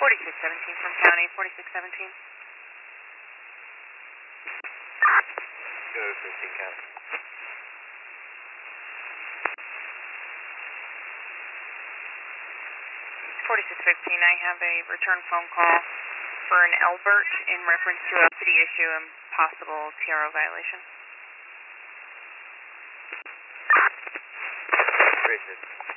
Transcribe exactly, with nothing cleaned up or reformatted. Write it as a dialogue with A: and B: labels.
A: forty-six seventeen from county, forty-six seventeen.
B: Go to fifteen county.
A: forty-six fifteen, I have a return phone call for an Elbert in reference to a city issue and possible T R O violation.
B: Great.